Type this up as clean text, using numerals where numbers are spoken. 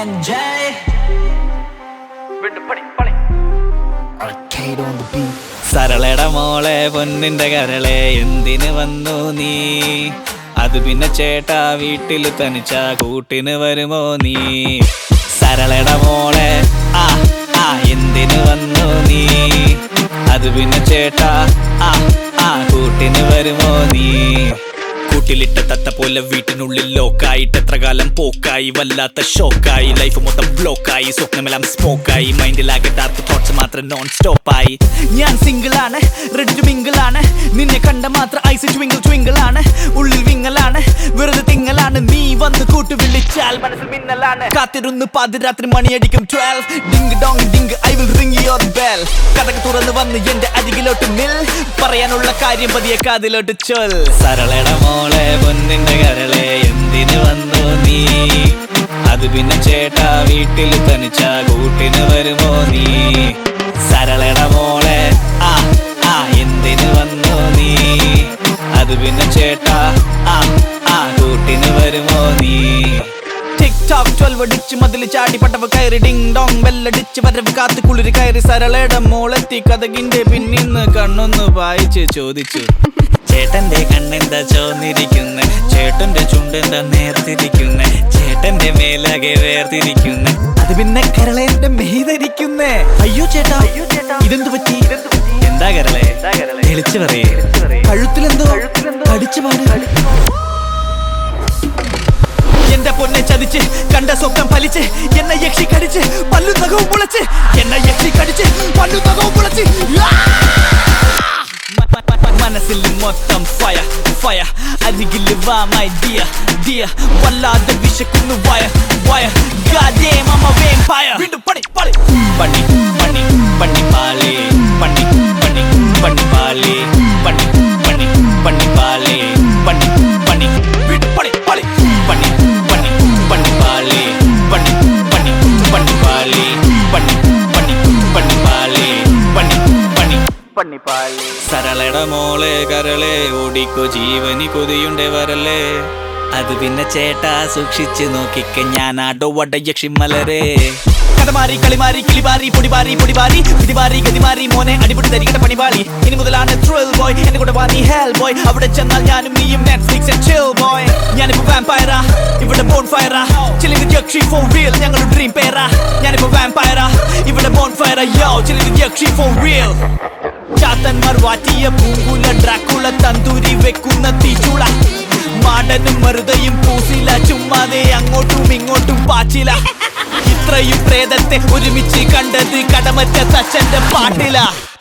and J. Arcade on the beat. സരളയുടെ മോളെ പൊന്നിന്റെ കരളെ എന്തിന് വന്നു നീ? അത് പിന്നെ ചേട്ടാ വീട്ടിൽ തനിച്ച കൂട്ടിന് വരുമോ നീ? സരളയുടെ മോളെ എന്തിന് വന്നു നീ? അത് പിന്നെ ചേട്ടാ കൂട്ടിന് വരുമോ നീ? കൂട്ടിലിട്ട തത്ത പോലെ വീട്ടിനുള്ളിൽ ലോക്കായിട്ട് എത്ര കാലം പോക്കായി, വല്ലാത്ത ഷോക്കായി, ലൈഫ് മൊത്തം ബ്ലോക്കായി, സ്വപ്നമെല്ലാം സ്മോക്കായി, മൈൻഡിലാകെ ഡാർക്ക് തോട്ട്സ് മാത്രം നോൺ സ്റ്റോപ്പായി. ഞാൻ സിംഗിളാണ്, റെഡി ടു മിംഗിളാണ്, നിന്നെ കണ്ട മാത്രം ഐസ് ട്വിങ്കിളാണ്, ഉള്ളിൽ വിങ്ങലാണ്, വെറുതെ തിങ്ങലാണ്, നീ വന്ന് കൂട്ടു വിളിച്ചാൽ മനസ്സിൽ മിന്നലാണ്. കാത്തിരുന്ന് പാതിരാത്രി മണിയടിക്കും 12 ding dong ding I will ring your bell. കഥക തുറന്ന് വന്ന് എന്റെ അരികിലോട്ട് നിൽ, പറയാനുള്ള കാര്യം പതിയെ കാതിലോട്ട് ചൊൽ. സരളയുടെ മോളെ പൊന്നിന്റെ കരളെ എന്തിന് വന്നു നീ? അത് പിന്നെ ചേട്ടാ വീട്ടിൽ തനിച്ച കൂട്ടിന് വരുമോ നീ? സരളയുടെ മോളെ എന്തിന് വന്നു നീ? അത് പിന്നെ ചേട്ടാ കൂട്ടിന് വരുമോ നീ? ടിക്ടോക് 12 അടിച്ച് മതിൽ ചാടി പട്ടവ കയറി ഡിങ് ഡോങ് ബെല്ലടിച്ച് വരവ് കാത്ത് കുളിര് കയറി. സരളയുടെ മോളെത്തി കഥകിന്റെ പിന്നിന്ന് കണ്ണൊന്ന് വായിച്ച് ചോദിച്ചു, ചേട്ടന്റെ കണ്ണെന്താ ചോന്നിരിക്കുന്നെ? ചേട്ടന്റെ ചുണ്ടെന്താ നേർത്തിരിക്കുന്നെ? ചേട്ടന്റെ മേലാകെ വേർതിരിക്കുന്നെ? അത് പിന്നെ കരളേന്റെ മെയ്തിരിക്കുന്നേ. അയ്യോ ചേട്ടാ ഇതെന്തു പറ്റി? എന്താ കരളെ തെളിച്ചു പറയേ, കഴുത്തിലെന്തോ കടിച്ചു പാടി. എന്റെ പൊന്നെ ചതിച്ച് കണ്ട സ്വപ്നം ഫലിച്ച്, എന്നെ യക്ഷി കടിച്ച് പല്ലു നഖവും മുളച്ച്, എന്നെ യക്ഷി കടിച്ച് പല്ലു നഖവും മുളച്ച്. മനസ്സിൽ മൊത്തം ഫയർ ഫയർ, അരികിൽ വാ മൈ ഡിയർ ഡിയർ, വല്ലാതെ വിശക്കുന്നു വയർ വയർ, goddamn I'm a vampire. വീണ്ടും പണി പണി പണി പണി പണി പാലേ, പണി പണി പണി പാലേ, പണി പണി പണി പാലേ, പണി പണി വീണ്ടും പണി പണി പണി പണി പണി പാലേ, പണി പണി പണി പാലേ, പണി പണി പണി പാലേ, പണി പണി പണി പാലേ. സരളയുടെ മോളെ കരളെ ഓടിക്കോ ജീവനി കൊതിയുണ്ടേ വരല്ലേ? അത് പിന്നെ ചേട്ടാ സൂക്ഷിച്ച് നോക്കിക്ക ഞാൻ ആടോ വട യക്ഷി മലരെ. കഥമാരി കളിമാരി കിളിമാരി പൊടിമാരി പൊടിമാരി പിടിമാരി ഗതിമാരി മോനെ അടിപൊളി തരികട പണിപാളി. ഇനി മുതലാണ് ത്രിൽ ബോയ്, എന്നെ കൂടെ വാ നീ ഹെൽ ബോയ്. അവിടെ ചെന്നാൽ ഞാനും നീയും നെറ്റ്ഫ്ലിക്സ് ആൻഡ് ചിൽ ബോയ്. ഞാനിപ്പോ വാമ്പയറാ, ഇവിടെ bone ഫയറാ, chilling with yakshi for real, ഞങ്ങളുടെ ഡ്രീം പേരാ. ഞാനിപ്പോ വാമ്പയറാ, ഇവിടെ ബോൺ ഫയറാ, യോ chilling with yakshi for real. ചാത്തന്മാർ വാറ്റിയ പൂങ്കുല, ഡ്രാക്കുള തന്തൂരി വെക്കുന്ന തീച്ചുള, മാടനും മറുതയും പൂസില, ചുമ്മാതെ അങ്ങോട്ടും ഇങ്ങോട്ടും പാച്ചില. ഇത്രയും പ്രേതത്തെ ഒരുമിച്ച് കണ്ടത് കടമറ്റ തച്ചന്റെ പാട്ടില.